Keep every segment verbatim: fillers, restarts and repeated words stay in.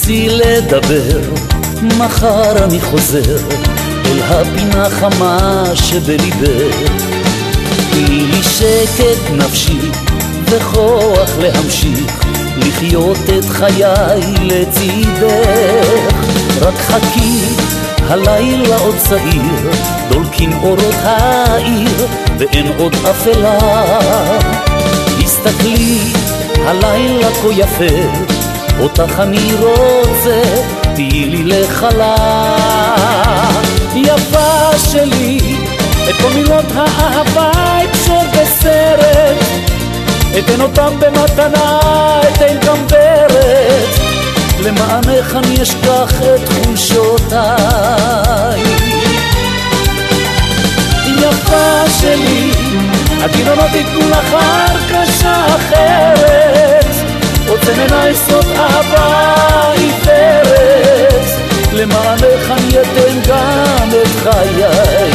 תרצי לדבר, מחר אני חוזר אל הפינה חמה שבליבך. תני לי שקט נפשי וכוח להמשיך לחיות את חיי לצידך. רק חכי, הלילה עוד צעיר, דולקים אורות העיר ואין עוד אפלה. הסתכלי, הלילה כה יפה, אותך אני רוצה, תהי לי לחלה. יפה שלי, את כל מילות האהבה אפשר בסרט, אתן אותם במתנה, אתן גם ברת, למענך אני אשכח את חולשותיי. יפה שלי, הגיונות יתנו לך הרכשה אחרת, עוצם עיניי סוד אהבה עיוורת, למענך אני אתן גם את חיי.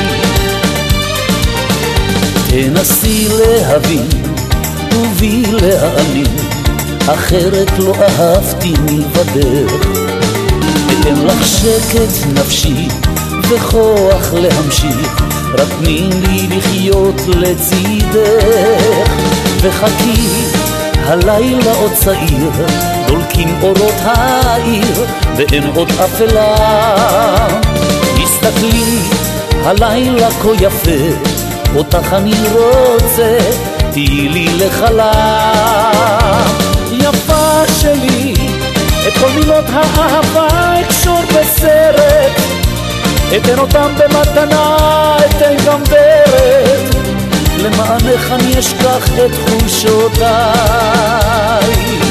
תנסי להבין ובי להאמין, אחרת לא אהבתי מלבדך. אתן לך שקט נפשי וכוח להמשיך, רק תני לי לחיות לצידך. וחכי, הלילה עוד צעיר, דולקים אורות העיר ואין עוד אפלה. הסתכלי, הלילה כה יפה, אותך אני רוצה, תהי לי לחלה. יפה שלי, את כל מילות האהבה אקשור בסרט, אתן אותם במתנה, אתן גם ברת, למענך אני אשכח את חולשותיי.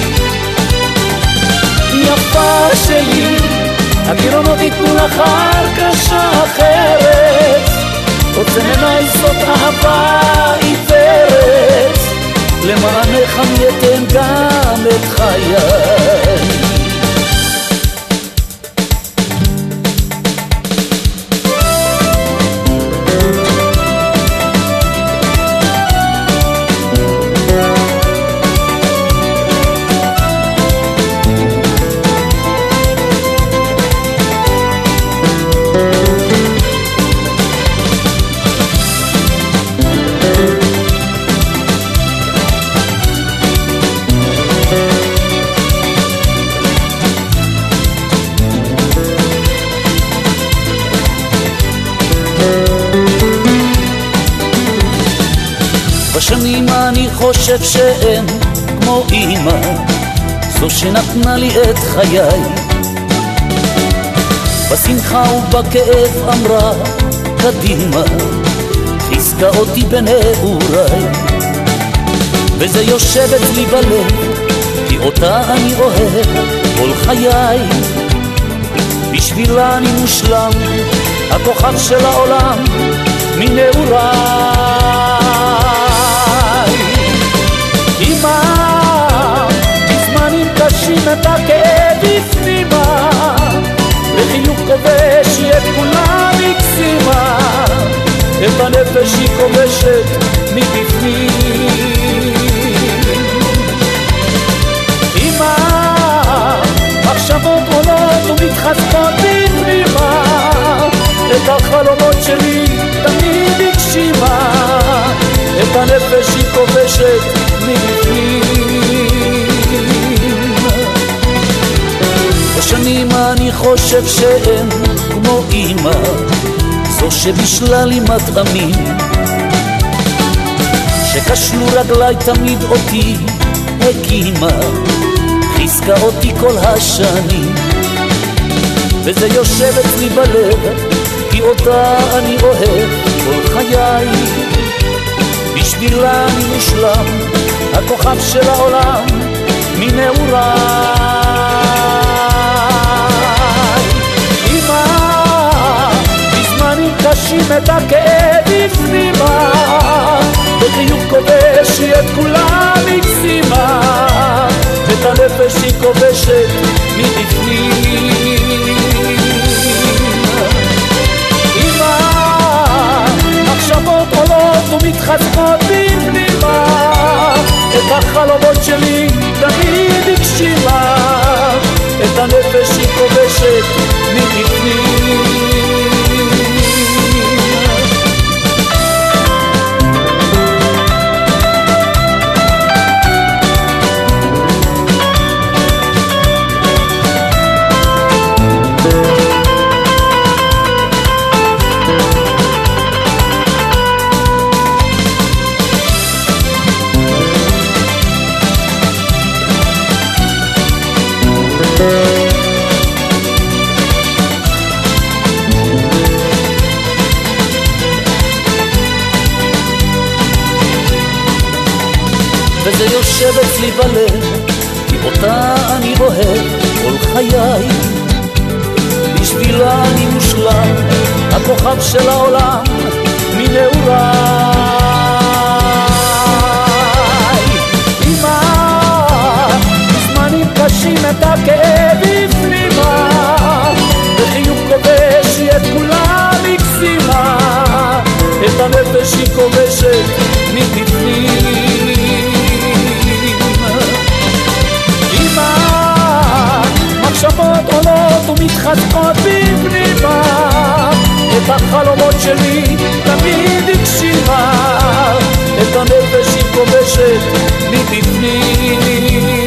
יפה שלי, הגיונות יתנו לך הרכשה אחרת, עוצם עיניי זאת אהבה עיוורת, למענך אני אתן גם את חיי. בשנים אני חושב שאין כמו אמא, זו שנתנה לי את חיי. בשמחה ובכאב אמרה קדימה, חיזקה אותי בנעוריי, וזה יושב אצלי בלב, כי אותה אני אוהב כל חיי. בשבילה אני מושלם, הכוכב של העולם מנעוריי. אמא, בזמנים קשים את הכאב הפנימה, לחיוך כובש את כולם הקסימה, את הנפש היא כובשת מבפנים. אמא, מחשבות עולות ומתחזקות בפנימה, את החלומות שלי תמיד הגשימה, את הנפש היא כובשת מבפנים. בשנים אני חושב שאין כמו אמא, זו שבישלה לי מטעמים, שקשלו רגליי תמיד אותי הקימה, חיזקה אותי כל השנים, וזה יושב אצלי בלב, כי אותה אני אוהב כל חיי. בשבילה אני מושלם, הכוכב של העולם מנעוריי. אמא, בזמנים קשים את הכאב הפנימה, בחיוך כובש את כולם הקסימה, את הנפש היא כובשת מבפנים. אמא, מחשבות עולות ומתחזקות בפנימה, את החלומות שלי תמיד הגשימה, את הנפש וזה יושב אצלי בלב, כי אותה אני אוהב כל חיי. בשבילה אני מושלם, הכוכב של העולם מנעוריי. אמא, בזמנים קשים את הכאב הפנימה, וחיוך כובש היא את כולם הקסימה, את הנפש היא כובשת מבפנים. אמא, מחשבות עולות ומתחזקות בפנימה, את החלומות שלי תמיד הקשיבה, את הנפש היא כובשת מבפנים.